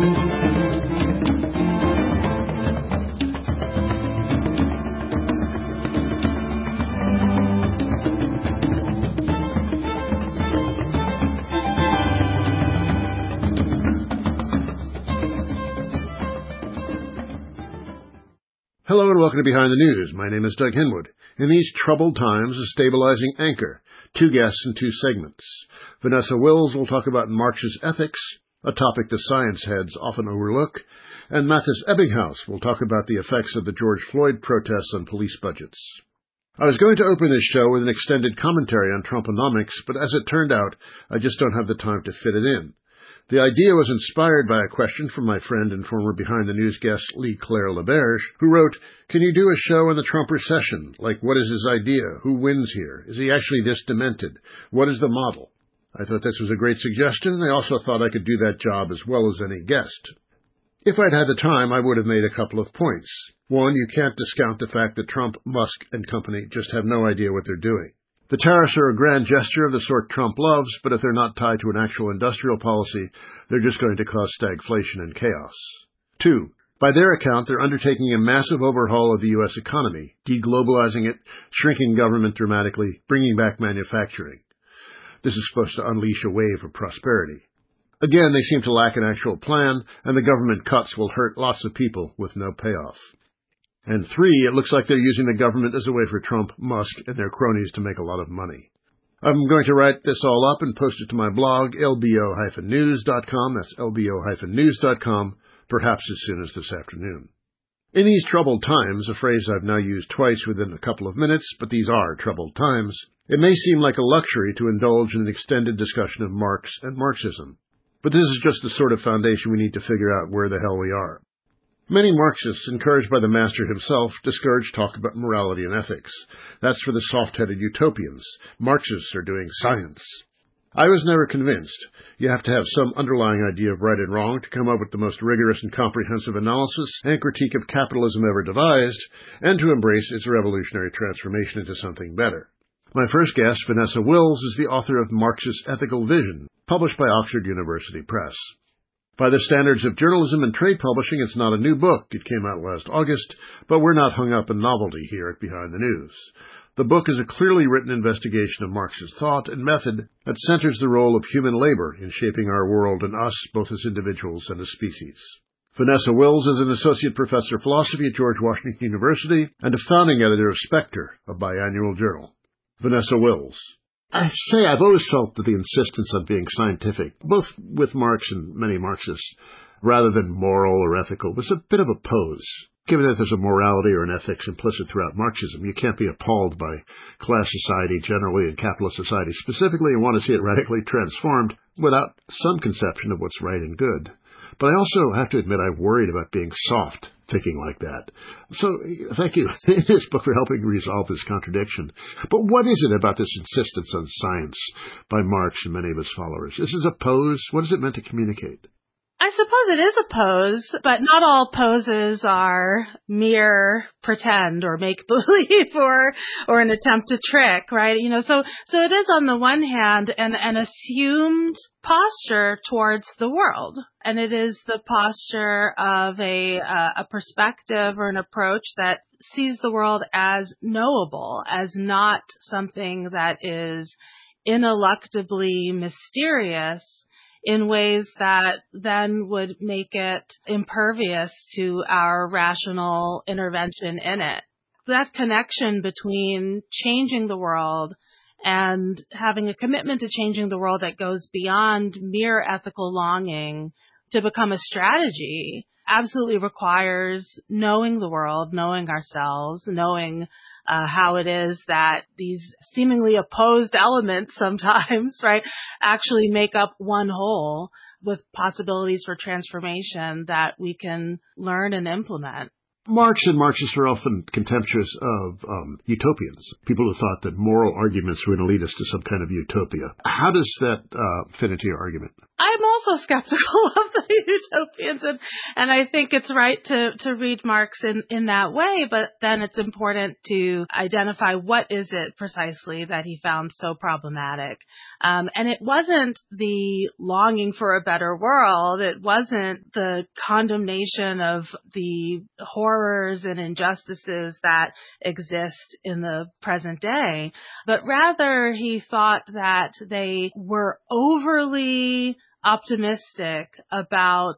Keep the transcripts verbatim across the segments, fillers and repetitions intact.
Hello and welcome to Behind the News. My name is Doug Henwood. In these troubled times, a stabilizing anchor. Two guests in two segments. Vanessa Wills will talk about Marxist ethics, a topic the science heads often overlook, and Mathis Ebbinghaus will talk about the effects of the George Floyd protests on police budgets. I was going to open this show with an extended commentary on Trumponomics, but as it turned out, I just don't have the time to fit it in. The idea was inspired by a question from my friend and former Behind the News guest Lee Claire LaBerge, who wrote, "Can you do a show on the Trump recession? Like, what is his idea? Who wins here? Is he actually this demented? What is the model?" I thought this was a great suggestion, and I also thought I could do that job as well as any guest. If I'd had the time, I would have made a couple of points. One, you can't discount the fact that Trump, Musk, and company just have no idea what they're doing. The tariffs are a grand gesture of the sort Trump loves, but if they're not tied to an actual industrial policy, they're just going to cause stagflation and chaos. Two, by their account, they're undertaking a massive overhaul of the U S economy, deglobalizing it, shrinking government dramatically, bringing back manufacturing. This is supposed to unleash a wave of prosperity. Again, they seem to lack an actual plan, and the government cuts will hurt lots of people with no payoff. And three, it looks like they're using the government as a way for Trump, Musk, and their cronies to make a lot of money. I'm going to write this all up and post it to my blog, L B O dash news dot com. That's L B O dash news dot com, perhaps as soon as this afternoon. In these troubled times, a phrase I've now used twice within a couple of minutes, but these are troubled times, it may seem like a luxury to indulge in an extended discussion of Marx and Marxism. But this is just the sort of foundation we need to figure out where the hell we are. Many Marxists, encouraged by the master himself, discourage talk about morality and ethics. That's for the soft-headed utopians. Marxists are doing science. I was never convinced. You have to have some underlying idea of right and wrong to come up with the most rigorous and comprehensive analysis and critique of capitalism ever devised, and to embrace its revolutionary transformation into something better. My first guest, Vanessa Wills, is the author of Marxist Ethical Vision, published by Oxford University Press. By the standards of journalism and trade publishing, it's not a new book. It came out last August, but we're not hung up in novelty here at Behind the News. The book is a clearly written investigation of Marxist thought and method that centers the role of human labor in shaping our world and us, both as individuals and as species. Vanessa Wills is an associate professor of philosophy at George Washington University and a founding editor of Spectre, a biannual journal. Vanessa Wills. I say I've always felt that the insistence on being scientific, both with Marx and many Marxists, rather than moral or ethical, was a bit of a pose. Given that there's a morality or an ethics implicit throughout Marxism, you can't be appalled by class society generally and capitalist society specifically and want to see it radically transformed without some conception of what's right and good. But I also have to admit I've worried about being soft thinking like that. So thank you in this book for helping resolve this contradiction. But what is it about this insistence on science by Marx and many of his followers? Is this a pose? What is it meant to communicate? I suppose it is a pose, but not all poses are mere pretend or make believe or or an attempt to trick, right? You know, so so it is on the one hand an an assumed posture towards the world, and it is the posture of a uh, a perspective or an approach that sees the world as knowable, as not something that is ineluctably mysterious in ways that then would make it impervious to our rational intervention in it. That connection between changing the world and having a commitment to changing the world that goes beyond mere ethical longing to become a strategy absolutely requires knowing the world, knowing ourselves, knowing uh, how it is that these seemingly opposed elements sometimes, right, actually make up one whole with possibilities for transformation that we can learn and implement. Marx and Marxists are often contemptuous of um, utopians, people who thought that moral arguments were going to lead us to some kind of utopia. How does that uh, fit into your argument? I'm also skeptical of the utopians, and, and I think it's right to, to read Marx in, in that way, but then it's important to identify what is it precisely that he found so problematic. Um, and it wasn't the longing for a better world. It wasn't the condemnation of the horrors and injustices that exist in the present day, but rather he thought that they were overly optimistic about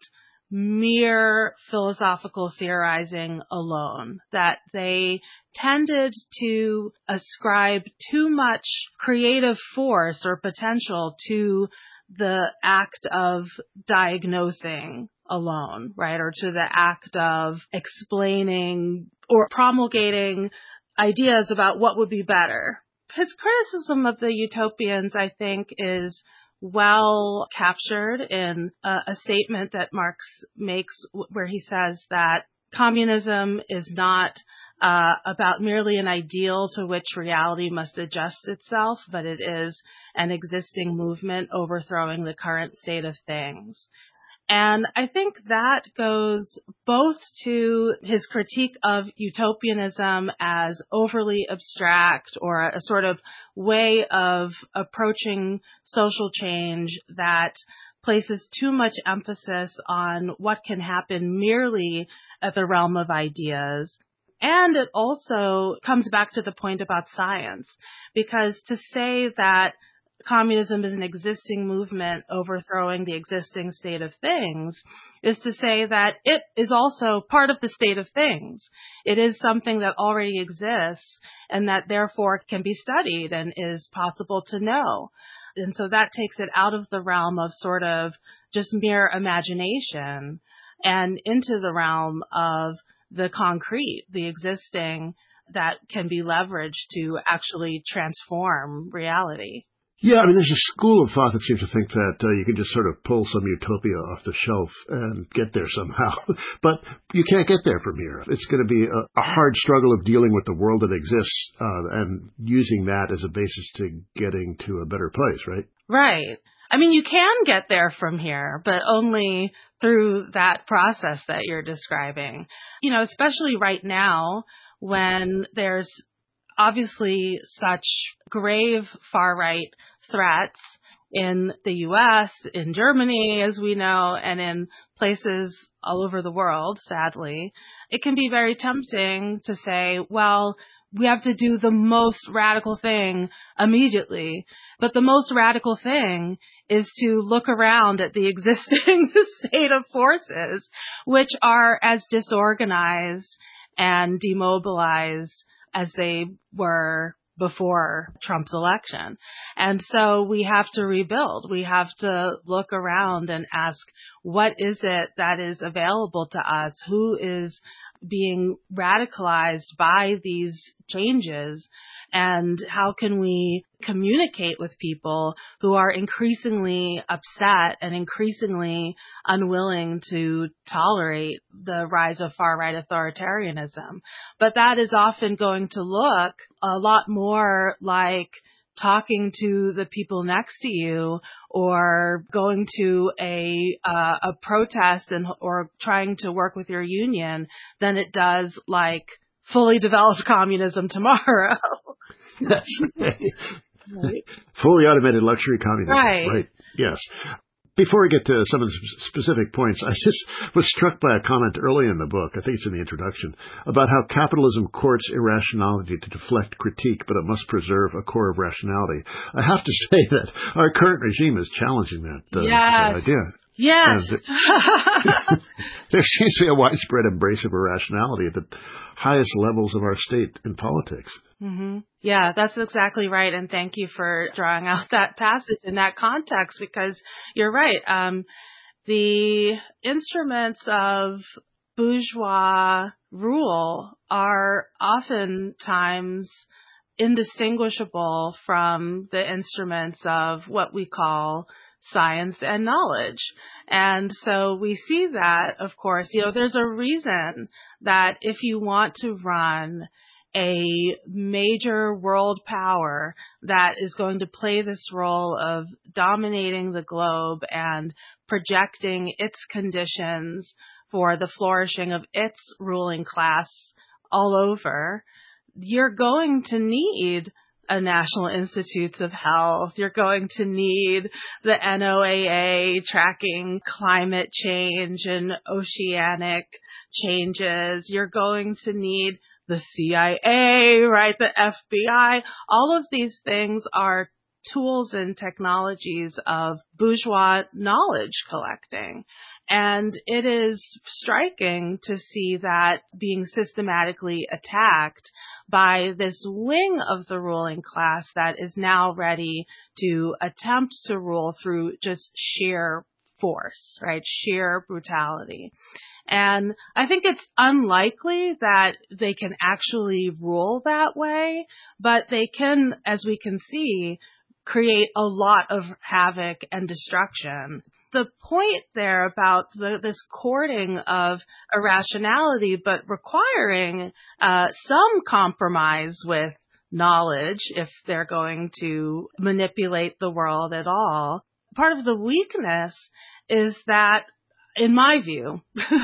mere philosophical theorizing alone, that they tended to ascribe too much creative force or potential to the act of diagnosing alone, right? Or to the act of explaining or promulgating ideas about what would be better. His criticism of the utopians, I think, is well captured in a, a statement that Marx makes where he says that communism is not uh, about merely an ideal to which reality must adjust itself, but it is an existing movement overthrowing the current state of things. And I think that goes both to his critique of utopianism as overly abstract or a sort of way of approaching social change that places too much emphasis on what can happen merely at the realm of ideas. And it also comes back to the point about science, because to say that communism is an existing movement overthrowing the existing state of things is to say that it is also part of the state of things. It is something that already exists and that therefore can be studied and is possible to know. And so that takes it out of the realm of sort of just mere imagination and into the realm of the concrete, the existing that can be leveraged to actually transform reality. Yeah, I mean, there's a school of thought that seems to think that uh, you can just sort of pull some utopia off the shelf and get there somehow. But you can't get there from here. It's going to be a, a hard struggle of dealing with the world that exists uh, and using that as a basis to getting to a better place, right? Right. I mean, you can get there from here, but only through that process that you're describing. You know, especially right now when there's obviously such grave far-right threats in the U S, in Germany, as we know, and in places all over the world, sadly, it can be very tempting to say, well, we have to do the most radical thing immediately. But the most radical thing is to look around at the existing state of forces, which are as disorganized and demobilized as they were before Trump's election. And so we have to rebuild. We have to look around and ask, what is it that is available to us? Who is being radicalized by these changes? And how can we communicate with people who are increasingly upset and increasingly unwilling to tolerate the rise of far-right authoritarianism? But that is often going to look a lot more like talking to the people next to you or going to a uh, a protest and or trying to work with your union than it does like fully developed communism tomorrow. Yes. Right. Fully automated luxury communism. Right. Right. Yes. Before we get to some of the specific points, I just was struck by a comment early in the book, I think it's in the introduction, about how capitalism courts irrationality to deflect critique, but it must preserve a core of rationality. I have to say that our current regime is challenging that, uh, yes. that idea. Yes. There seems to be a widespread embrace of irrationality at the highest levels of our state in politics. Mm-hmm. Yeah, that's exactly right. And thank you for drawing out that passage in that context, because you're right. Um, the instruments of bourgeois rule are oftentimes indistinguishable from the instruments of what we call science and knowledge. And so we see that, of course, you know, there's a reason that if you want to run a major world power that is going to play this role of dominating the globe and projecting its conditions for the flourishing of its ruling class all over, you're going to need a National Institutes of Health. You're going to need the N O A A tracking climate change and oceanic changes. You're going to need the C I A, right? The F B I. All of these things are tools and technologies of bourgeois knowledge collecting. And it is striking to see that being systematically attacked by this wing of the ruling class that is now ready to attempt to rule through just sheer force, right? Sheer brutality. And I think it's unlikely that they can actually rule that way, but they can, as we can see, create a lot of havoc and destruction. The point there about the, this courting of irrationality, but requiring uh, some compromise with knowledge if they're going to manipulate the world at all. Part of the weakness is that, in my view,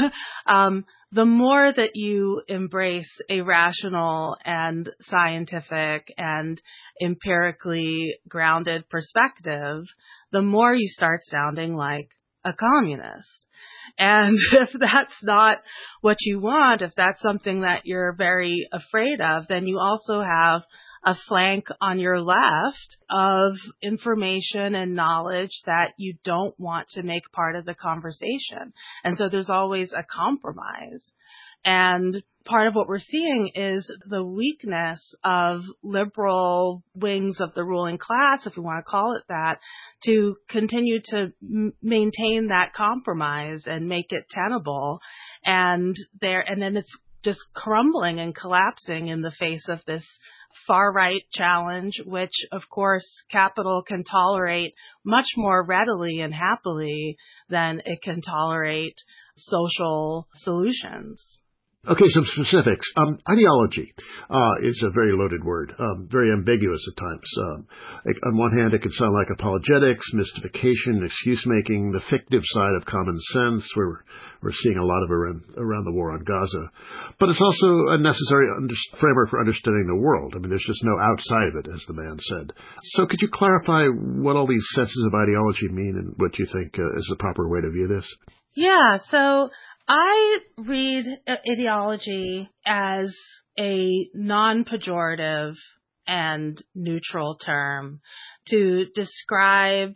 um, the more that you embrace a rational and scientific and empirically grounded perspective, the more you start sounding like a communist. And if that's not what you want, if that's something that you're very afraid of, then you also have a flank on your left of information and knowledge that you don't want to make part of the conversation. And so there's always a compromise. And part of what we're seeing is the weakness of liberal wings of the ruling class, if we want to call it that, to continue to m- maintain that compromise and make it tenable. And there, and then it's just crumbling and collapsing in the face of this far-right challenge, which, of course, capital can tolerate much more readily and happily than it can tolerate social solutions. Okay, some specifics. Um, ideology uh, is a very loaded word, um, very ambiguous at times. Um, it, on one hand, it can sound like apologetics, mystification, excuse-making, the fictive side of common sense. We're we're seeing a lot of around, around the war on Gaza. But it's also a necessary under, framework for understanding the world. I mean, there's just no outside of it, as the man said. So could you clarify what all these senses of ideology mean and what you think uh, is the proper way to view this? Yeah, so I read ideology as a non-pejorative and neutral term to describe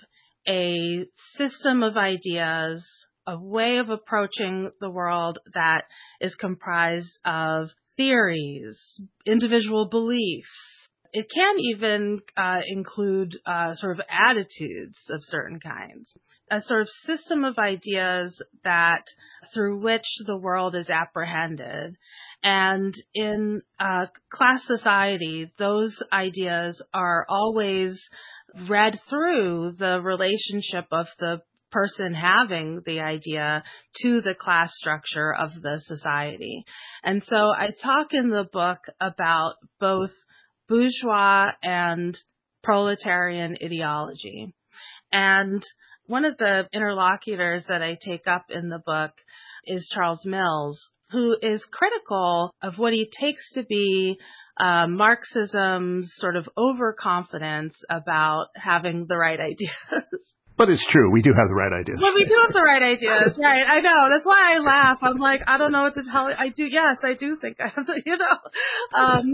a system of ideas, a way of approaching the world that is comprised of theories, individual beliefs. It can even uh, include uh, sort of attitudes of certain kinds, a sort of system of ideas that through which the world is apprehended. And in uh, class society, those ideas are always read through the relationship of the person having the idea to the class structure of the society. And so I talk in the book about both bourgeois and proletarian ideology. And one of the interlocutors that I take up in the book is Charles Mills, who is critical of what he takes to be uh, Marxism's sort of overconfidence about having the right ideas. But it's true. We do have the right ideas. Well, we do have the right ideas, right? I know. That's why I laugh. I'm like, I don't know what to tell you. I do. Yes, I do think I have the, you know. Um,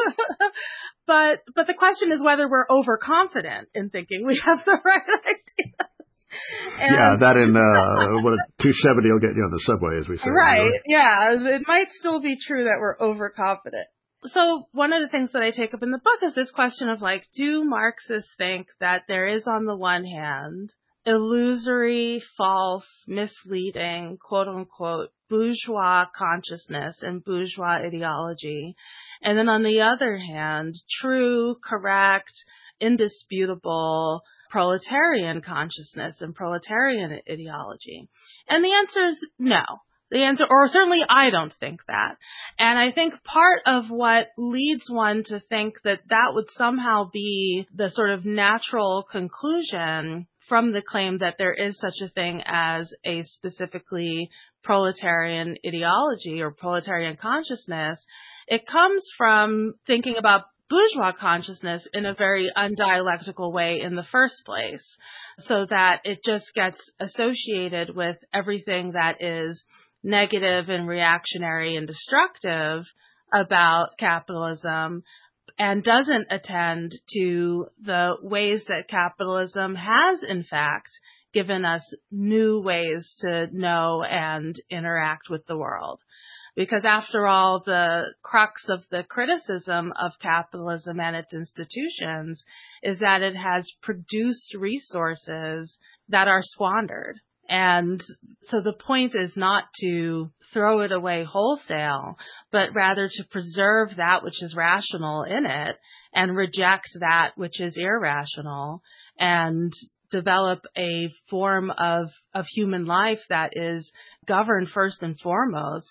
but, but the question is whether we're overconfident in thinking we have the right ideas. And, yeah, that in uh, what two seventy will get you on the subway, as we say. Right. You know? Yeah. It might still be true that we're overconfident. So one of the things that I take up in the book is this question of like, do Marxists think that there is on the one hand illusory, false, misleading, quote unquote, bourgeois consciousness and bourgeois ideology, and then on the other hand, true, correct, indisputable proletarian consciousness and proletarian ideology? And the answer is no. The answer, or certainly I don't think that. And I think part of what leads one to think that that would somehow be the sort of natural conclusion from the claim that there is such a thing as a specifically proletarian ideology or proletarian consciousness, it comes from thinking about bourgeois consciousness in a very undialectical way in the first place, so that it just gets associated with everything that is negative and reactionary and destructive about capitalism, and doesn't attend to the ways that capitalism has, in fact, given us new ways to know and interact with the world. Because after all, the crux of the criticism of capitalism and its institutions is that it has produced resources that are squandered. And so the point is not to throw it away wholesale, but rather to preserve that which is rational in it and reject that which is irrational, and develop a form of, of human life that is governed first and foremost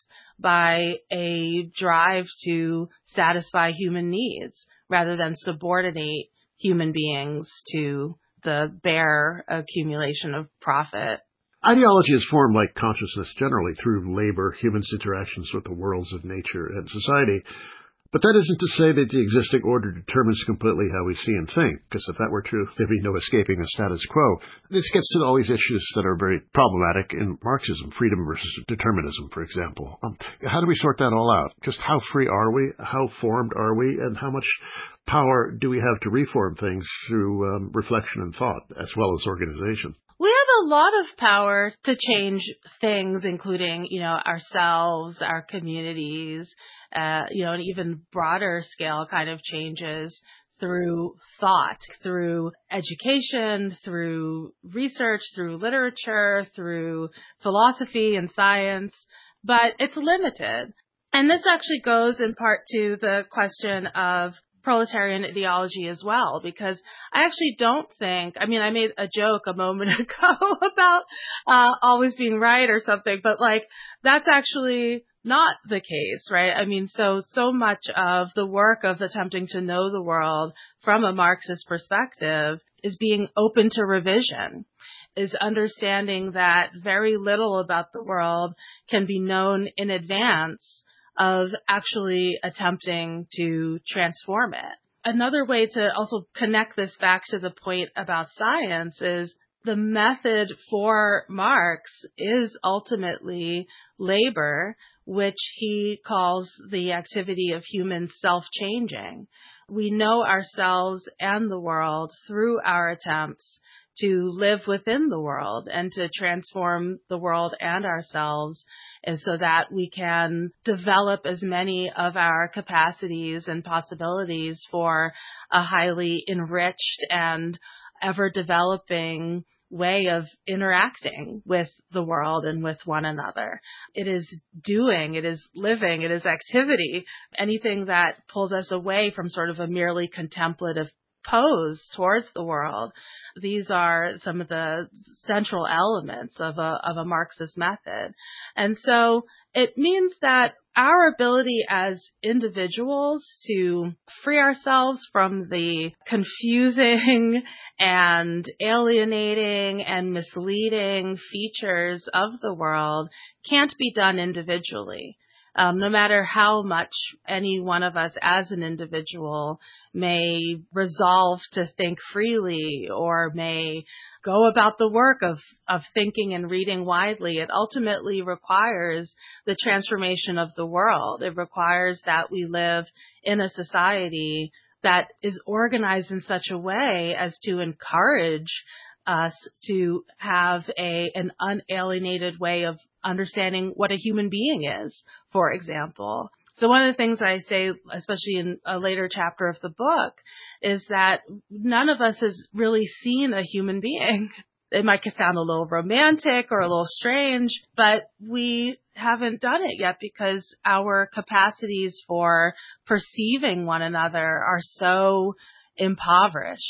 by a drive to satisfy human needs rather than subordinate human beings to the bare accumulation of profit. Ideology is formed, like consciousness generally, through labor, humans' interactions with the worlds of nature and society. But that isn't to say that the existing order determines completely how we see and think, because if that were true, there'd be no escaping the status quo. This gets to all these issues that are very problematic in Marxism, freedom versus determinism, for example. Um, how do we sort that all out? Just how free are we? How formed are we? And how much power do we have to reform things through um, reflection and thought, as well as organization? We have a lot of power to change things, including, you know, ourselves, our communities, uh, you know, and even broader scale kind of changes through thought, through education, through research, through literature, through philosophy and science, but it's limited. And this actually goes in part to the question of proletarian ideology as well, because I actually don't think, I mean, I made a joke a moment ago about uh, always being right or something, but like, that's actually not the case, right? I mean, so, so much of the work of attempting to know the world from a Marxist perspective is being open to revision, is understanding that very little about the world can be known in advance of actually attempting to transform it. Another way to also connect this back to the point about science is the method for Marx is ultimately labor, which he calls the activity of humans self-changing. We know ourselves and the world through our attempts to live within the world and to transform the world and ourselves, and so that we can develop as many of our capacities and possibilities for a highly enriched and ever-developing way of interacting with the world and with one another. It is doing, it is living, it is activity. Anything that pulls us away from sort of a merely contemplative pose towards the world. These are some of the central elements of a of a Marxist method. And so it means that our ability as individuals to free ourselves from the confusing and alienating and misleading features of the world can't be done individually. Um, no matter how much any one of us as an individual may resolve to think freely or may go about the work of, of thinking and reading widely, it ultimately requires the transformation of the world. It requires that we live in a society that is organized in such a way as to encourage us to have a an unalienated way of understanding what a human being is, for example. So one of the things I say, especially in a later chapter of the book, is that none of us has really seen a human being. It might sound a little romantic or a little strange, but we haven't done it yet because our capacities for perceiving one another are so impoverished.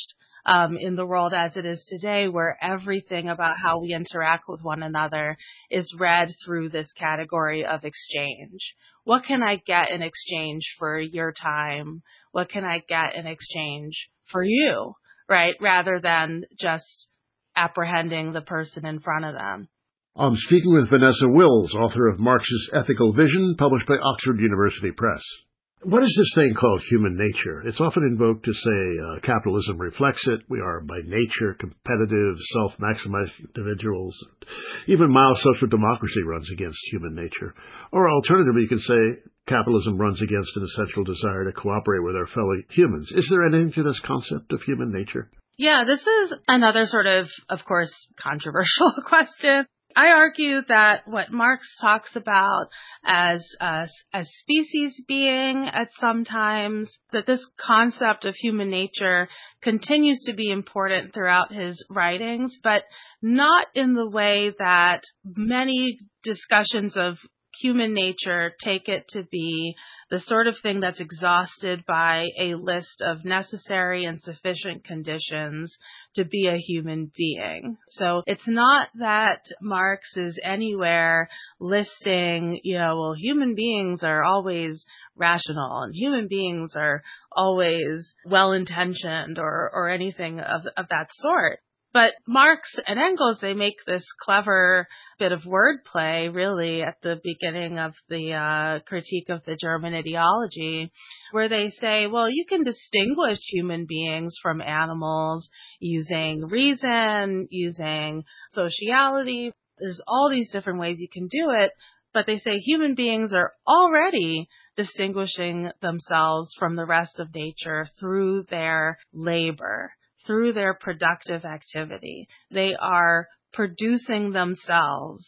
um, in the world as it is today, where everything about how we interact with one another is read through this category of exchange. What can I get in exchange for your time? What can I get in exchange for you, right? Rather than just apprehending the person in front of them. I'm speaking with Vanessa Wills, author of Marx's Ethical Vision, published by Oxford University Press. What is this thing called human nature? It's often invoked to say uh, capitalism reflects it. We are by nature competitive, self-maximizing individuals. Even mild social democracy runs against human nature. Or alternatively, you can say capitalism runs against an essential desire to cooperate with our fellow humans. Is there anything to this concept of human nature? Yeah, this is another sort of, of course, controversial question. I argue that what Marx talks about as uh, as species being at some times, that this concept of human nature continues to be important throughout his writings, but not in the way that many discussions of human nature take it to be the sort of thing that's exhausted by a list of necessary and sufficient conditions to be a human being. So it's not that Marx is anywhere listing, you know, well, human beings are always rational and human beings are always well-intentioned or, or anything of, of that sort. But Marx and Engels, they make this clever bit of wordplay, really, at the beginning of the uh, critique of the German ideology, where they say, well, you can distinguish human beings from animals using reason, using sociality. There's all these different ways you can do it. But they say human beings are already distinguishing themselves from the rest of nature through their labor, through their productive activity. They are producing themselves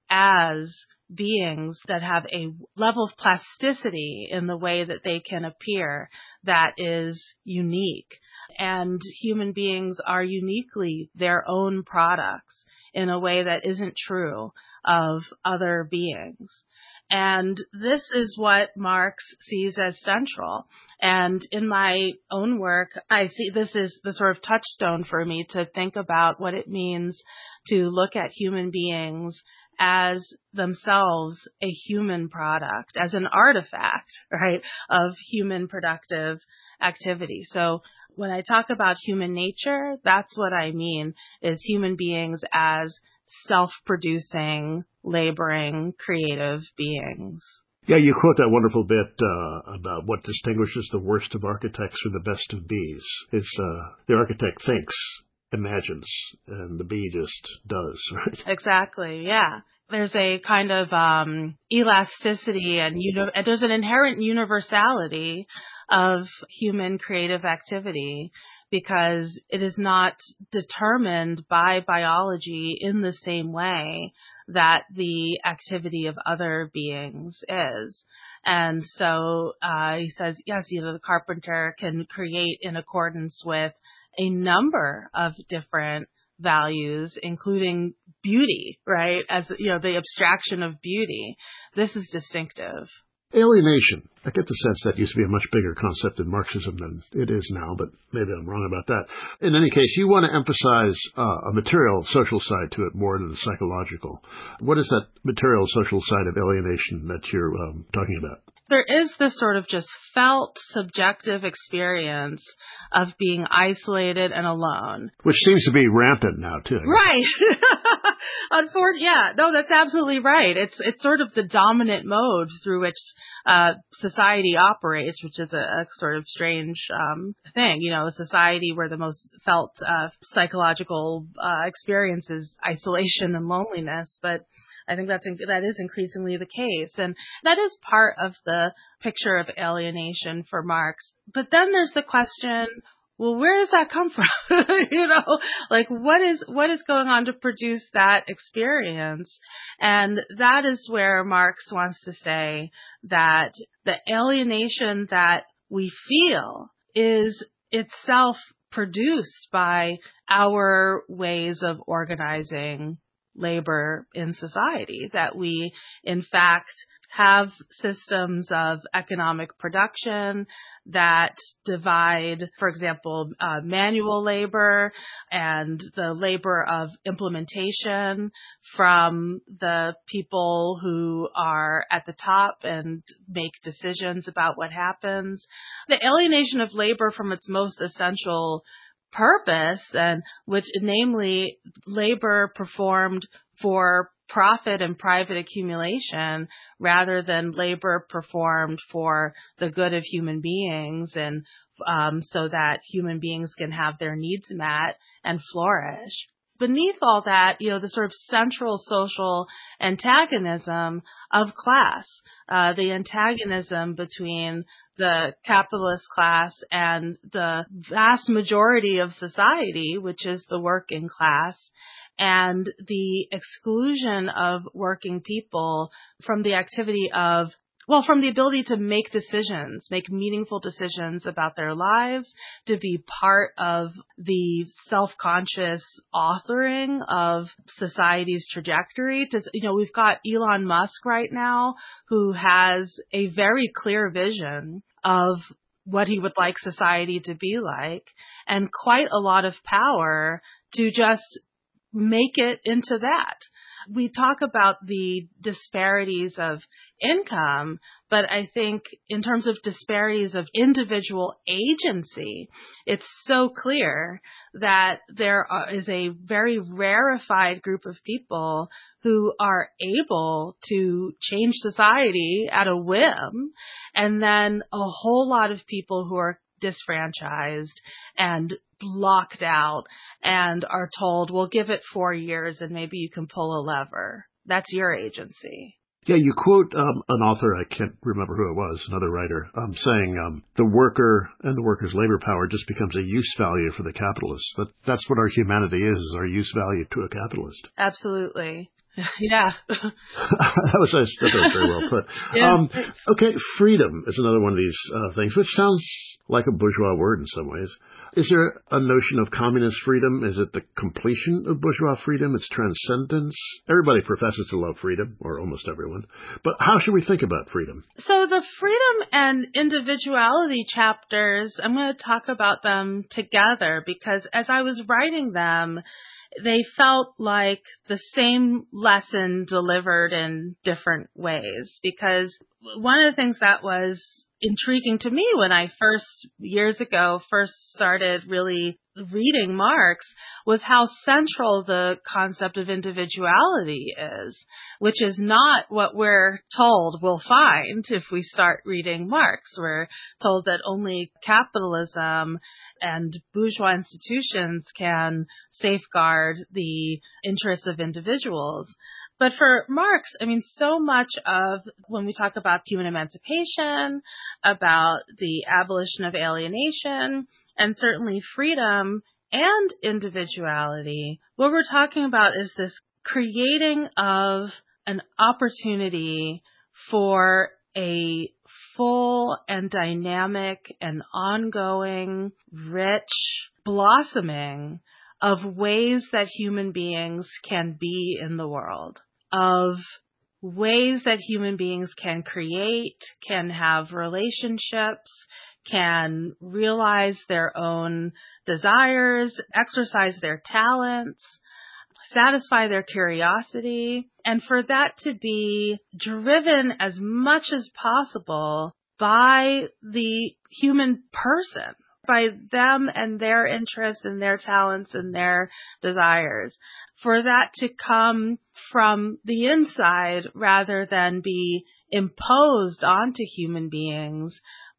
as beings that have a level of plasticity in the way that they can appear that is unique. And human beings are uniquely their own products in a way that isn't true of other beings. And this is what Marx sees as central. And in my own work, I see this is the sort of touchstone for me to think about what it means to look at human beings as themselves a human product, as an artifact, right, of human productive activity. So when I talk about human nature, that's what I mean, is human beings as self-producing, laboring, creative beings. Yeah, you quote that wonderful bit uh, about what distinguishes the worst of architects from the best of bees. It's uh, the architect thinks, imagines, and the bee just does, right? Exactly, yeah. There's a kind of um, elasticity and uni- there's an inherent universality of human creative activity because it is not determined by biology in the same way that the activity of other beings is. And so uh, he says, yes, you know, the carpenter can create in accordance with a number of different values, including beauty, right? As, you know, the abstraction of beauty. This is distinctive. Alienation. I get the sense that used to be a much bigger concept in Marxism than it is now, but maybe I'm wrong about that. In any case, you want to emphasize uh, a material social side to it more than the psychological. What is that material social side of alienation that you're um, talking about? There is this sort of just felt subjective experience of being isolated and alone. Which seems to be rampant now, too. Right. Unfortunately, yeah, no, that's absolutely right. It's it's sort of the dominant mode through which uh, society operates, which is a, a sort of strange um, thing. You know, a society where the most felt uh, psychological uh, experience is isolation and loneliness, but I think that's that is increasingly the case. And that is part of the picture of alienation for Marx. But then there's the question, well, where does that come from? you know, like what is what is going on to produce that experience? And that is where Marx wants to say that the alienation that we feel is itself produced by our ways of organizing labor in society, that we, in fact, have systems of economic production that divide, for example, uh, manual labor and the labor of implementation from the people who are at the top and make decisions about what happens. The alienation of labor from its most essential purpose, and which namely labor performed for profit and private accumulation rather than labor performed for the good of human beings and um, so that human beings can have their needs met and flourish. Beneath all that, you know, the sort of central social antagonism of class, uh, the antagonism between the capitalist class and the vast majority of society, which is the working class, and the exclusion of working people from the activity of Well, from the ability to make decisions, make meaningful decisions about their lives, to be part of the self-conscious authoring of society's trajectory. To, you know, we've got Elon Musk right now who has a very clear vision of what he would like society to be like and quite a lot of power to just make it into that. We talk about the disparities of income, but I think in terms of disparities of individual agency, it's so clear that there is a very rarefied group of people who are able to change society at a whim, and then a whole lot of people who are disfranchised and blocked out and are told, well, give it four years and maybe you can pull a lever. That's your agency. Yeah, you quote um, an author, I can't remember who it was, another writer, um, saying um, the worker and the worker's labor power just becomes a use value for the capitalist. That, that's what our humanity is, is our use value to a capitalist. Absolutely. Yeah. that was that was very well put. Yeah. Um, okay, freedom is another one of these uh, things, which sounds like a bourgeois word in some ways. Is there a notion of communist freedom? Is it the completion of bourgeois freedom? Its transcendence? Everybody professes to love freedom, or almost everyone. But how should we think about freedom? So the freedom and individuality chapters, I'm going to talk about them together because as I was writing them, they felt like the same lesson delivered in different ways. Because one of the things that was intriguing to me when I first, years ago, first started really reading Marx was how central the concept of individuality is, which is not what we're told we'll find if we start reading Marx. We're told that only capitalism and bourgeois institutions can safeguard the interests of individuals. But for Marx, I mean, so much of when we talk about human emancipation, about the abolition of alienation, and certainly freedom and individuality, what we're talking about is this creating of an opportunity for a full and dynamic and ongoing, rich blossoming of ways that human beings can be in the world, of ways that human beings can create, can have relationships, can realize their own desires, exercise their talents, satisfy their curiosity, and for that to be driven as much as possible by the human person, by them and their interests and their talents and their desires, for that to come from the inside rather than be imposed onto human beings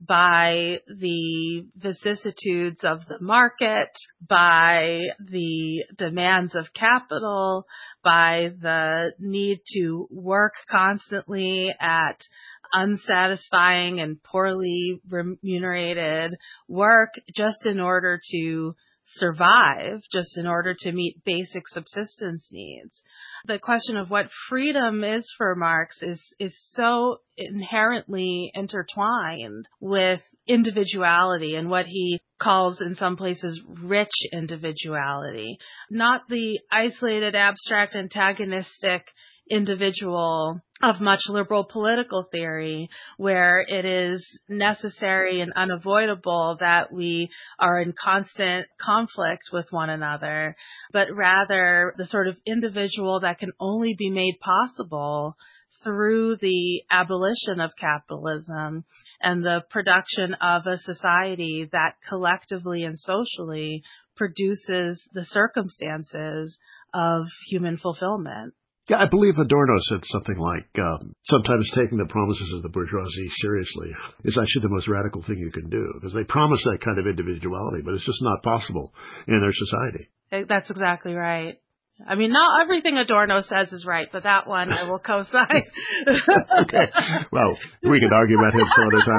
by the vicissitudes of the market, by the demands of capital, by the need to work constantly at unsatisfying and poorly remunerated work just in order to survive, just in order to meet basic subsistence needs. The question of what freedom is for Marx is, is so inherently intertwined with individuality and what he calls in some places rich individuality, not the isolated, abstract, antagonistic individual of much liberal political theory, where it is necessary and unavoidable that we are in constant conflict with one another, but rather the sort of individual that can only be made possible through the abolition of capitalism and the production of a society that collectively and socially produces the circumstances of human fulfillment. Yeah, I believe Adorno said something like, um, sometimes taking the promises of the bourgeoisie seriously is actually the most radical thing you can do, because they promise that kind of individuality, but it's just not possible in their society. That's exactly right. I mean, not everything Adorno says is right, but that one I will co-sign. Okay. Well, we can argue about him some other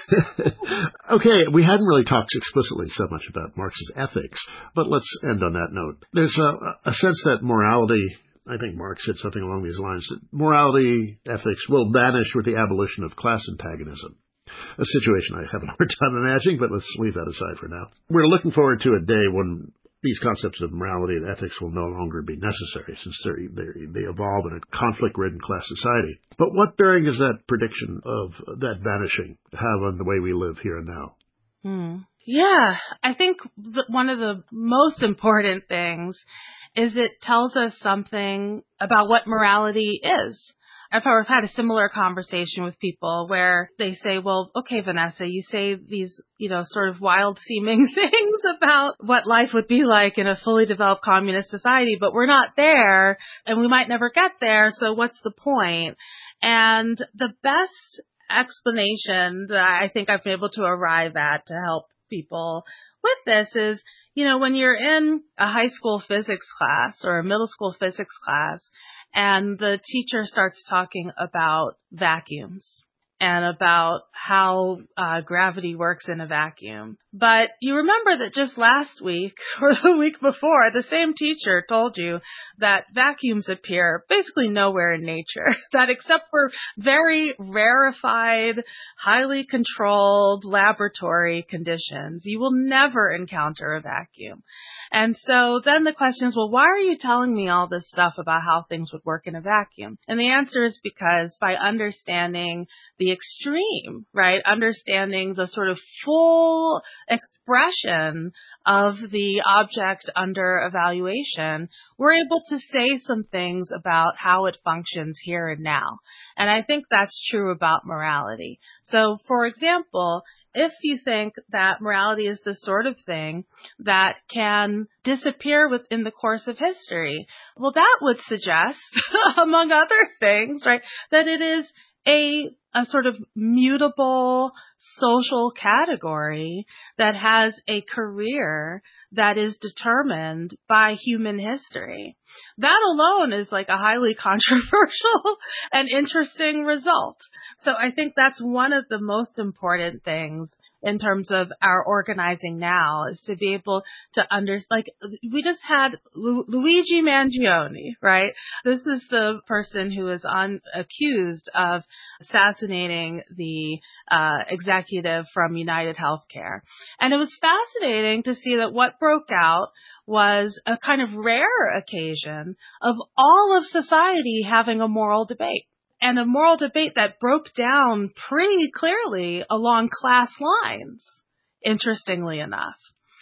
time. Okay, we hadn't really talked explicitly so much about Marx's ethics, but let's end on that note. There's a, a sense that morality, I think Marx said something along these lines, that morality, ethics will vanish with the abolition of class antagonism. A situation I have a hard time imagining, but let's leave that aside for now. We're looking forward to a day when these concepts of morality and ethics will no longer be necessary, since they're, they're, they evolve in a conflict-ridden class society. But what bearing does that prediction of that vanishing have on the way we live here and now? Hmm. Yeah, I think th- one of the most important things is it tells us something about what morality is. I've had a similar conversation with people where they say, well, okay, Vanessa, you say these, you know, sort of wild seeming things about what life would be like in a fully developed communist society, but we're not there and we might never get there. So what's the point? And the best explanation that I think I've been able to arrive at to help people with this is, you know, when you're in a high school physics class or a middle school physics class and the teacher starts talking about vacuums and about how uh, gravity works in a vacuum. But you remember that just last week or the week before, the same teacher told you that vacuums appear basically nowhere in nature, that except for very rarefied, highly controlled laboratory conditions, you will never encounter a vacuum. And so then the question is, well, why are you telling me all this stuff about how things would work in a vacuum? And the answer is because by understanding the extreme, right, understanding the sort of full expression of the object under evaluation, we're able to say some things about how it functions here and now. And I think that's true about morality. So, for example, if you think that morality is the sort of thing that can disappear within the course of history, well, that would suggest, among other things, right, that it is a a sort of mutable social category that has a career that is determined by human history. That alone is like a highly controversial and interesting result. So I think that's one of the most important things in terms of our organizing now, is to be able to under, like, we just had Lu- Luigi Mangione, right? This is the person who is on accused of assassinating the uh, executive from United Healthcare. And it was fascinating to see that what broke out was a kind of rare occasion of all of society having a moral debate. And a moral debate that broke down pretty clearly along class lines, interestingly enough.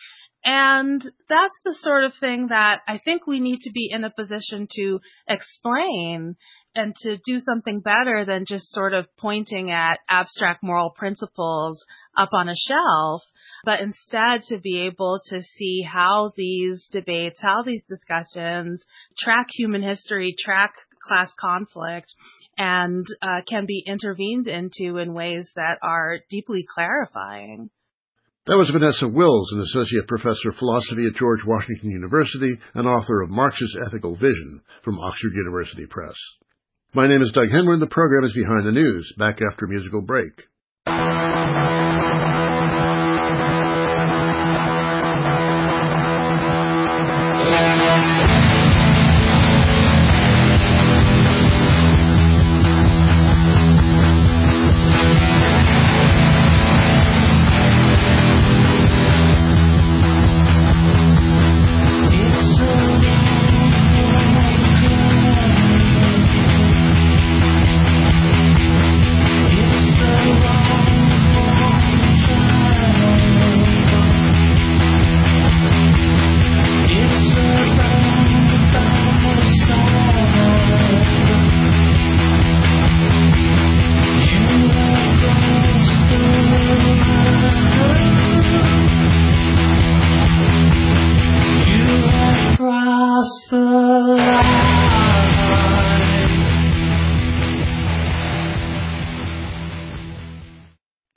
And that's the sort of thing that I think we need to be in a position to explain and to do something better than just sort of pointing at abstract moral principles up on a shelf, but instead to be able to see how these debates, how these discussions track human history, track class conflict, and uh, can be intervened into in ways that are deeply clarifying. That was Vanessa Wills, an associate professor of philosophy at George Washington University and author of Marx's Ethical Vision from Oxford University Press. My name is Doug Henwood. The program is Behind the News, back after a musical break.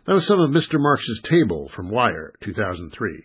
That was some of Mister Marx's table from Wire, two thousand three.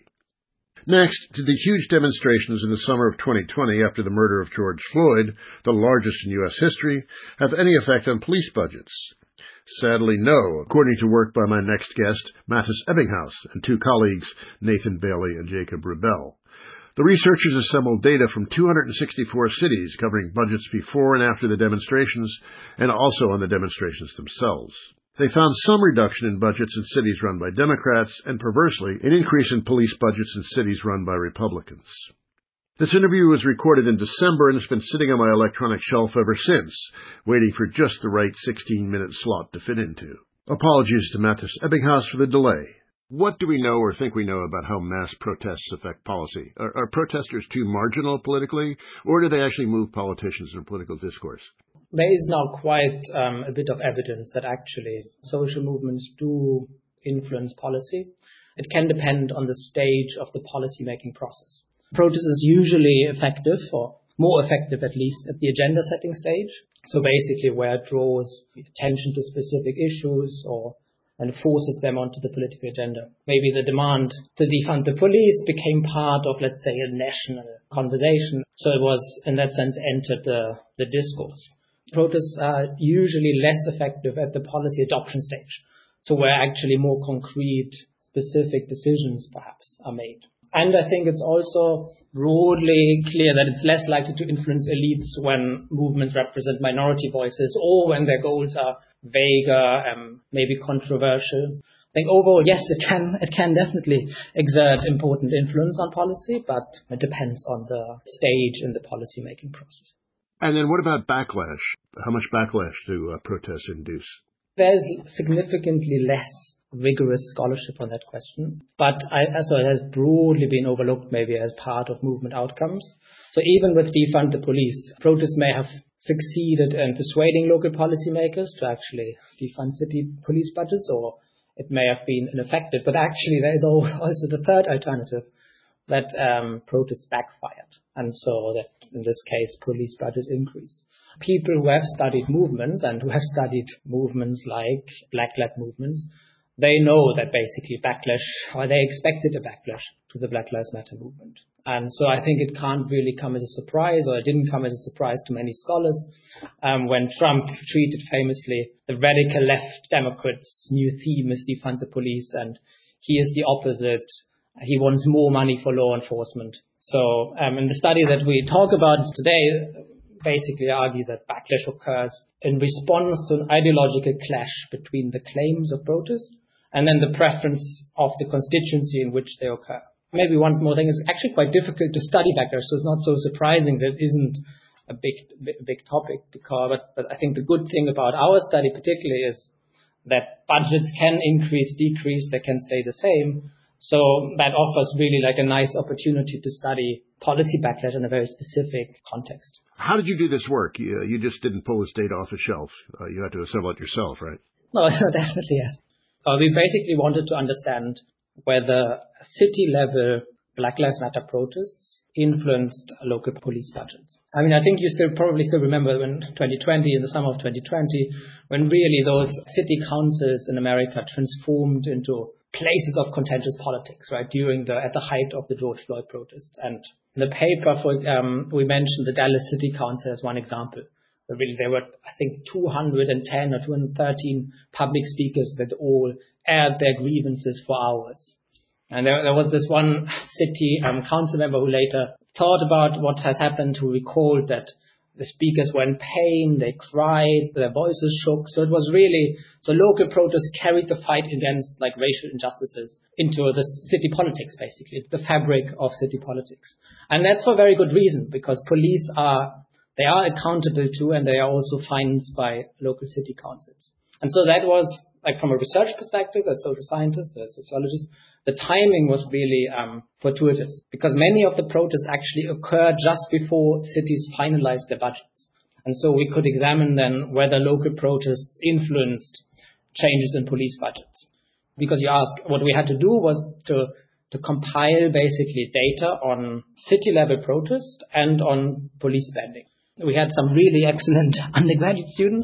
Next, did the huge demonstrations in the summer of twenty twenty after the murder of George Floyd, the largest in U S history, have any effect on police budgets? Sadly, no, according to work by my next guest, Mattis Ebbinghaus, and two colleagues, Nathan Bailey and Jacob Rebell. The researchers assembled data from two hundred sixty-four cities covering budgets before and after the demonstrations, and also on the demonstrations themselves. They found some reduction in budgets in cities run by Democrats and, perversely, an increase in police budgets in cities run by Republicans. This interview was recorded in December and has been sitting on my electronic shelf ever since, waiting for just the right sixteen-minute slot to fit into. Apologies to Mattis Ebbinghaus for the delay. What do we know or think we know about how mass protests affect policy? Are, are protesters too marginal politically, or do they actually move politicians in political discourse? There is now quite um, a bit of evidence that actually social movements do influence policy. It can depend on the stage of the policy-making process. Protest is usually effective, or more effective at least, at the agenda-setting stage. So basically where it draws attention to specific issues or and forces them onto the political agenda. Maybe the demand to defund the police became part of, let's say, a national conversation. So it was, in that sense, entered the, the discourse. Protests are usually less effective at the policy adoption stage. So where actually more concrete, specific decisions perhaps are made. And I think it's also broadly clear that it's less likely to influence elites when movements represent minority voices or when their goals are vaguer and maybe controversial. I think overall, yes, it can it can definitely exert important influence on policy, but it depends on the stage in the policy-making process. And then what about backlash? How much backlash do uh, protests induce? There's significantly less rigorous scholarship on that question, but I, so it has broadly been overlooked maybe as part of movement outcomes. So even with defund the police, protests may have succeeded in persuading local policymakers to actually defund city police budgets, or it may have been ineffective. But actually there is also the third alternative, that um, protests backfired, and so that in this case police budget increased. People who have studied movements and who have studied movements like Black Lives movements, they know that basically backlash, or they expected a backlash to the Black Lives Matter movement. And so I think it can't really come as a surprise, or it didn't come as a surprise to many scholars, um, when Trump tweeted famously, the radical left Democrats' new theme is defund the police, and he is the opposite. He wants more money for law enforcement. So um, in the study that we talk about today, basically argue that backlash occurs in response to an ideological clash between the claims of protest and then the preference of the constituency in which they occur. Maybe one more thing, is actually quite difficult to study backlash, so it's not so surprising that it isn't a big, big, big topic. Because, but, but I think the good thing about our study particularly is that budgets can increase, decrease, they can stay the same. So that offers really like a nice opportunity to study policy backlash in a very specific context. How did you do this work? You, you just didn't pull this data off a shelf. Uh, you had to assemble it yourself, right? No, definitely, yes. Uh, we basically wanted to understand whether city-level Black Lives Matter protests influenced local police budgets. I mean, I think you still probably still remember when twenty twenty, in the summer of twenty twenty, when really those city councils in America transformed into places of contentious politics, right, during the, at the height of the George Floyd protests. And in the paper, for, um, we mentioned the Dallas City Council as one example. Where really there were, I think, two hundred ten or two hundred thirteen public speakers that all aired their grievances for hours. And there, there was this one city um, council member who later thought about what has happened, who recalled that the speakers were in pain, they cried, their voices shook. So it was really, so local protests carried the fight against like racial injustices into the city politics, basically, the fabric of city politics. And that's for very good reason, because police are, they are accountable to, and they are also financed by local city councils. And so that was, like from a research perspective, as social scientists, as sociologists, the timing was really um, fortuitous, because many of the protests actually occurred just before cities finalized their budgets. And so we could examine then whether local protests influenced changes in police budgets. Because you ask, what we had to do was to, to compile basically data on city-level protests and on police spending. We had some really excellent undergraduate students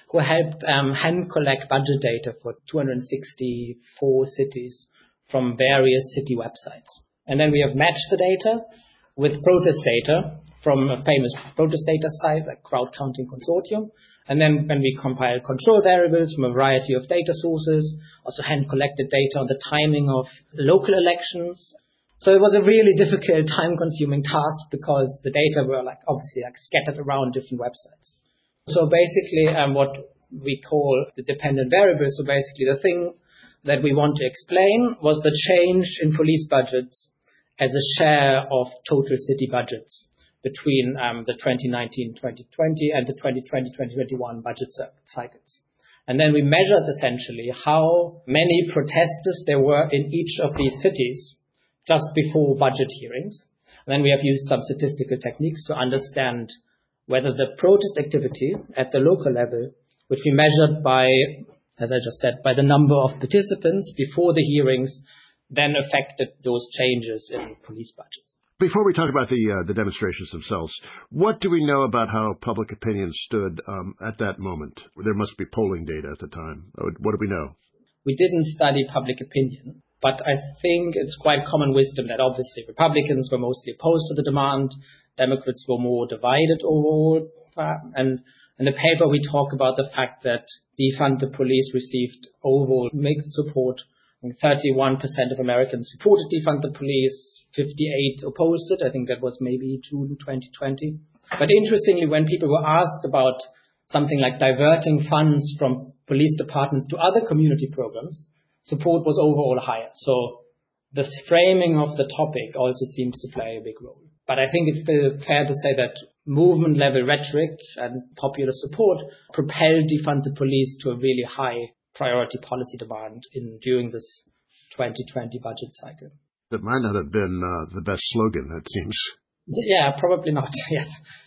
who helped um, hand collect budget data for two hundred sixty-four cities from various city websites. And then we have matched the data with protest data from a famous protest data site like Crowd Counting Consortium. And then when we compile control variables from a variety of data sources, also hand collected data on the timing of local elections. So it was a really difficult, time-consuming task because the data were like obviously like scattered around different websites. So basically, um, what we call the dependent variables. So basically, the thing that we want to explain was the change in police budgets as a share of total city budgets between um, the twenty nineteen twenty twenty and the twenty twenty twenty twenty-one budget cycles. And then we measured essentially how many protesters there were in each of these cities just before budget hearings. And then we have used some statistical techniques to understand whether the protest activity at the local level, which we measured by, as I just said, by the number of participants before the hearings, then affected those changes in police budgets. Before we talk about the uh, the demonstrations themselves, what do we know about how public opinion stood um, at that moment? There must be polling data at the time. What do we know? We didn't study public opinion, but I think it's quite common wisdom that obviously Republicans were mostly opposed to the demand, Democrats were more divided overall, and in the paper we talk about the fact that Defund the Police received overall mixed support. thirty-one percent of Americans supported Defund the Police, fifty-eight opposed it. I think that was maybe June twenty twenty. But interestingly, when people were asked about something like diverting funds from police departments to other community programs, support was overall higher. So the framing of the topic also seems to play a big role. But I think it's still fair to say that movement level rhetoric and popular support propelled Defund the Police to a really high priority policy demand in during this twenty twenty budget cycle. That might not have been uh, the best slogan, it seems. Yeah, probably not, yes.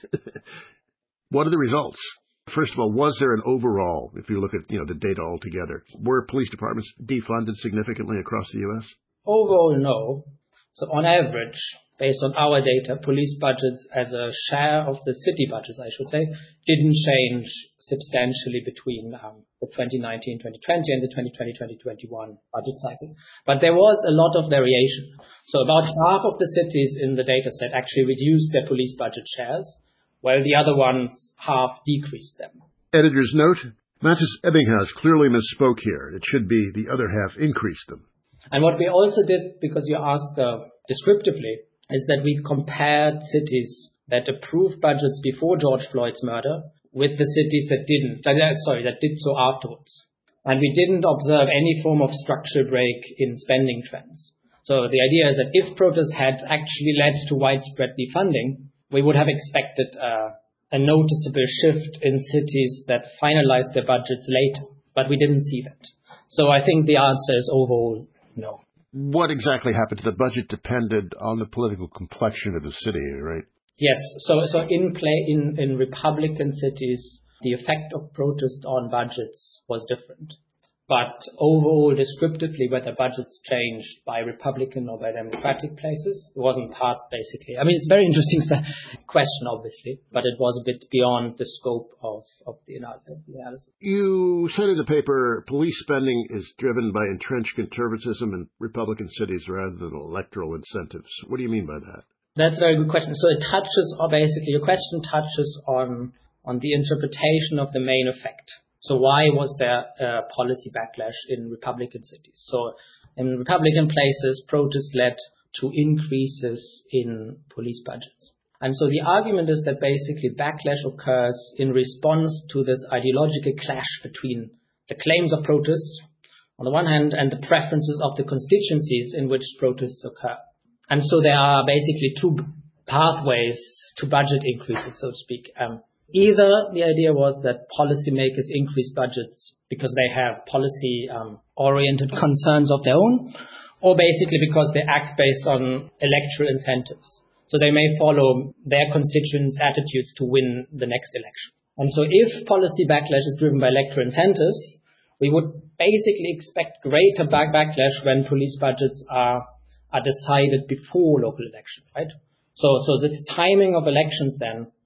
What are the results? First of all, was there an overall, if you look at you know the data altogether, were police departments defunded significantly across the U S? Overall, no. So on average, based on our data, police budgets as a share of the city budgets, I should say, didn't change substantially between um, the twenty nineteen twenty twenty and the twenty twenty twenty twenty-one budget cycle. But there was a lot of variation. So about half of the cities in the data set actually reduced their police budget shares, while the other ones half decreased them. Editor's note, Mathis Ebbinghaus clearly misspoke here. It should be the other half increased them. And what we also did, because you asked uh, descriptively, is that we compared cities that approved budgets before George Floyd's murder with the cities that didn't, uh, sorry, that did so afterwards. And we didn't observe any form of structural break in spending trends. So the idea is that if protests had actually led to widespread defunding, we would have expected uh, a noticeable shift in cities that finalized their budgets later, but we didn't see that. So I think the answer is overall no. What exactly happened? The budget depended on the political complexion of the city, right? Yes. So, so in play in, in Republican cities, the effect of protest on budgets was different. But overall, descriptively, whether budgets changed by Republican or by Democratic places, it wasn't part, basically. I mean, it's a very interesting question, obviously, but it was a bit beyond the scope of, of the analysis. You said in the paper, police spending is driven by entrenched conservatism in Republican cities rather than electoral incentives. What do you mean by that? That's a very good question. So it touches, or basically, your question touches on, on the interpretation of the main effect. So why was there a policy backlash in Republican cities? So in Republican places, protests led to increases in police budgets. And so the argument is that basically backlash occurs in response to this ideological clash between the claims of protest on the one hand and the preferences of the constituencies in which protests occur. And so there are basically two pathways to budget increases, so to speak. Um, Either the idea was that policymakers increase budgets because they have policy-oriented um, concerns of their own, or basically because they act based on electoral incentives. So they may follow their constituents' attitudes to win the next election. And so if policy backlash is driven by electoral incentives, we would basically expect greater back backlash when police budgets are, are decided before local elections, right? So, so this timing of elections then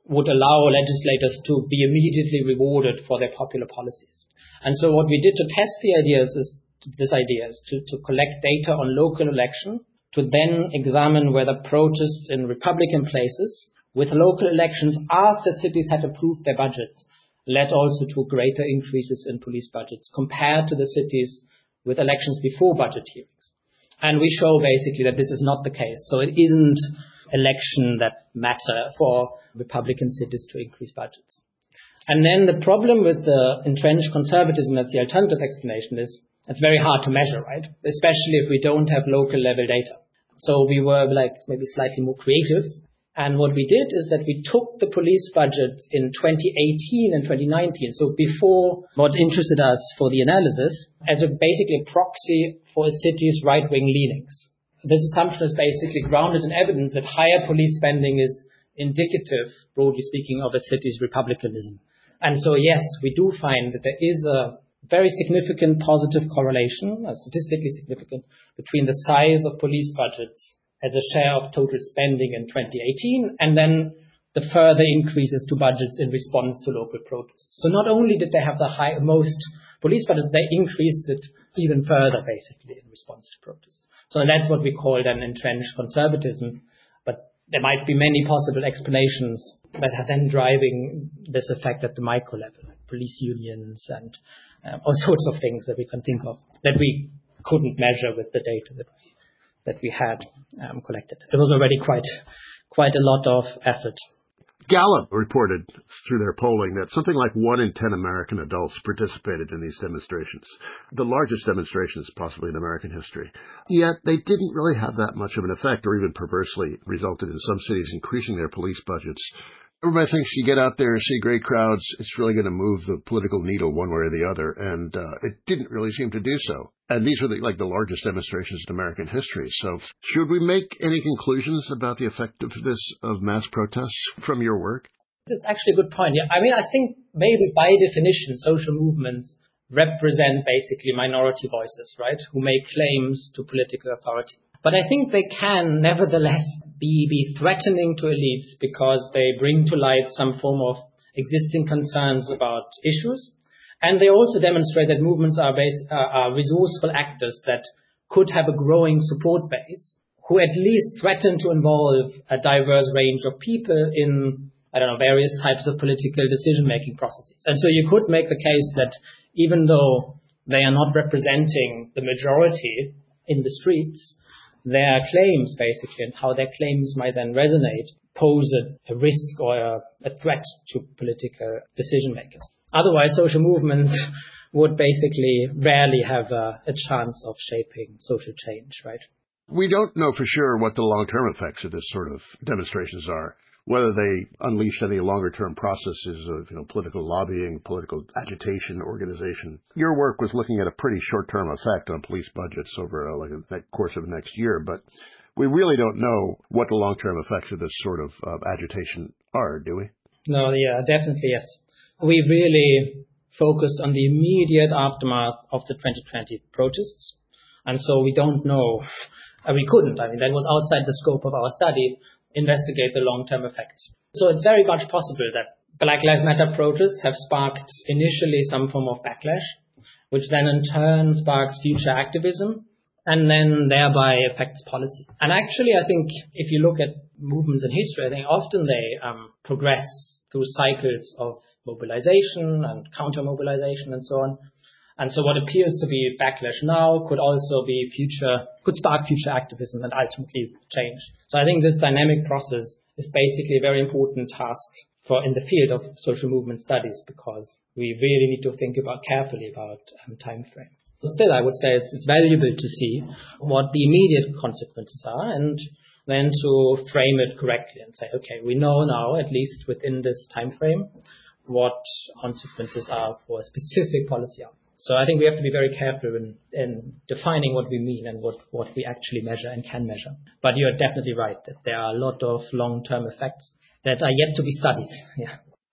would allow legislators to be immediately rewarded for their popular policies. And so what we did to test the ideas is, this idea is to, to collect data on local election, to then examine whether protests in Republican places with local elections after cities had approved their budgets led also to greater increases in police budgets compared to the cities with elections before budget hearings. And we show basically that this is not the case. So it isn't election that matter for Republican cities to increase budgets. And then the problem with the entrenched conservatism as the alternative explanation is it's very hard to measure, right? Especially if we don't have local level data. So we were like maybe slightly more creative. And what we did is that we took the police budget in twenty eighteen and twenty nineteen, so before what interested us for the analysis, as a basically a proxy for a city's right-wing leanings. This assumption is basically grounded in evidence that higher police spending is indicative, broadly speaking, of a city's republicanism. And so, yes, we do find that there is a very significant positive correlation, a statistically significant, between the size of police budgets as a share of total spending in twenty eighteen, and then the further increases to budgets in response to local protests. So not only did they have the high, most police budgets, they increased it even further, basically, in response to protests. So that's what we call then entrenched conservatism. But there might be many possible explanations that are then driving this effect at the micro level, like police unions and um, all sorts of things that we can think of that we couldn't measure with the data that we that we had um, collected. It was already quite quite a lot of effort. Gallup reported through their polling that something like one in ten American adults participated in these demonstrations, the largest demonstrations possibly in American history. Yet they didn't really have that much of an effect, or even perversely resulted in some cities increasing their police budgets. Everybody thinks you get out there and see great crowds, it's really going to move the political needle one way or the other, and uh, it didn't really seem to do so. And these are the, like the largest demonstrations in American history. So should we make any conclusions about the effectiveness of mass protests from your work? That's actually a good point. Yeah, I mean, I think maybe by definition, social movements represent basically minority voices, right, who make claims to political authority. But I think they can nevertheless be, be threatening to elites because they bring to light some form of existing concerns about issues. And they also demonstrate that movements are, base, uh, are resourceful actors that could have a growing support base, who at least threaten to involve a diverse range of people in, I don't know, various types of political decision-making processes. And so you could make the case that even though they are not representing the majority in the streets, their claims, basically, and how their claims might then resonate, pose a, a risk or a, a threat to political decision-makers. Otherwise, social movements would basically rarely have a, a chance of shaping social change, right? We don't know for sure what the long-term effects of this sort of demonstrations are, whether they unleash any longer-term processes of, you know, political lobbying, political agitation, organization. Your work was looking at a pretty short-term effect on police budgets over a, like a course of the next year, but we really don't know what the long-term effects of this sort of uh, agitation are, do we? No, yeah, definitely, yes. We really focused on the immediate aftermath of the twenty twenty protests. And so we don't know, uh, we couldn't, I mean, that was outside the scope of our study, investigate the long-term effects. So it's very much possible that Black Lives Matter protests have sparked initially some form of backlash, which then in turn sparks future activism, and then thereby affects policy. And actually, I think if you look at movements in history, I think often they um, progress through cycles of mobilization and counter-mobilization and so on. And so what appears to be backlash now could also be future, could spark future activism and ultimately change. So I think this dynamic process is basically a very important task for in the field of social movement studies, because we really need to think about carefully about um, time frame. But still, I would say it's, it's valuable to see what the immediate consequences are, and then to frame it correctly and say, okay, we know now, at least within this time frame, what consequences are for a specific policy outcome. So I think we have to be very careful in, in defining what we mean and what, what we actually measure and can measure. But you're definitely right that there are a lot of long-term effects that are yet to be studied. Yeah.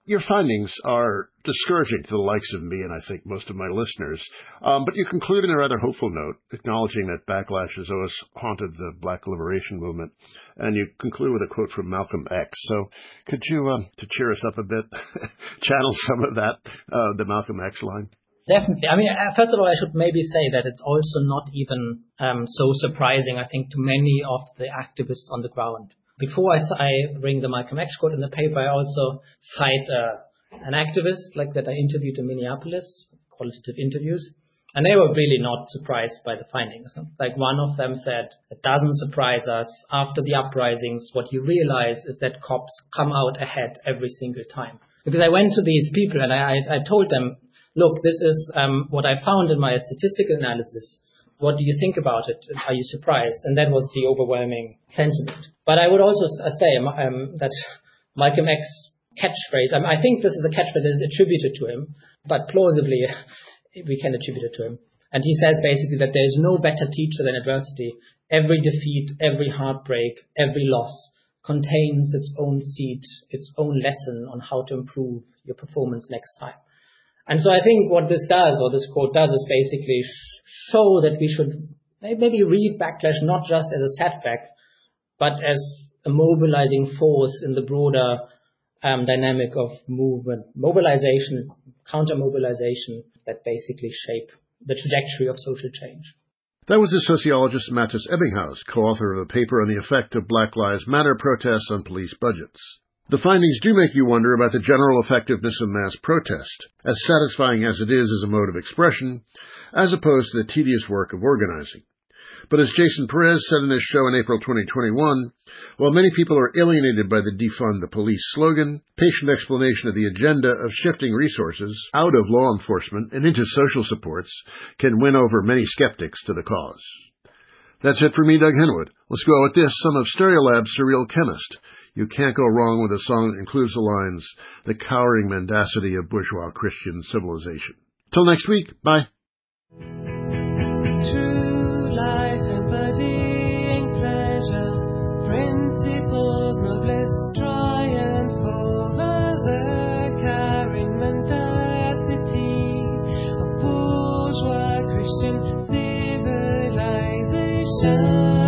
Your findings are discouraging to the likes of me and I think most of my listeners, um, but you conclude in a rather hopeful note, acknowledging that backlash has always haunted the Black liberation movement, and you conclude with a quote from Malcolm X. So could you, um, to cheer us up a bit, channel some of that, uh, the Malcolm X line? Definitely. I mean, first of all, I should maybe say that it's also not even um, so surprising, I think, to many of the activists on the ground. Before I, I bring the Malcolm X quote in the paper, I also cite uh, an activist like that I interviewed in Minneapolis, qualitative interviews, and they were really not surprised by the findings. Like one of them said, it doesn't surprise us. After the uprisings, what you realize is that cops come out ahead every single time. Because I went to these people and I, I, I told them, look, this is um, what I found in my statistical analysis. What do you think about it? Are you surprised? And that was the overwhelming sentiment. But I would also say um, that Malcolm X catchphrase, um, I think this is a catchphrase that is attributed to him, but plausibly we can attribute it to him. And he says basically that there is no better teacher than adversity. Every defeat, every heartbreak, every loss contains its own seed, its own lesson on how to improve your performance next time. And so I think what this does, or this quote does, is basically show that we should maybe read backlash not just as a setback, but as a mobilizing force in the broader um, dynamic of movement, mobilization, counter-mobilization that basically shape the trajectory of social change. That was the sociologist Mattis Ebbinghaus, co-author of a paper on the effect of Black Lives Matter protests on police budgets. The findings do make you wonder about the general effectiveness of mass protest, as satisfying as it is as a mode of expression, as opposed to the tedious work of organizing. But as Jason Perez said in this show in April twenty twenty-one, while many people are alienated by the defund the police slogan, patient explanation of the agenda of shifting resources out of law enforcement and into social supports can win over many skeptics to the cause. That's it for me, Doug Henwood. Let's go with this, some of Stereolab's Surreal Chemist. You can't go wrong with a song that includes the lines, the cowering mendacity of bourgeois Christian civilization. Till next week, bye. True life embodying pleasure, principles noblest triumph over the cowering mendacity of bourgeois Christian civilization.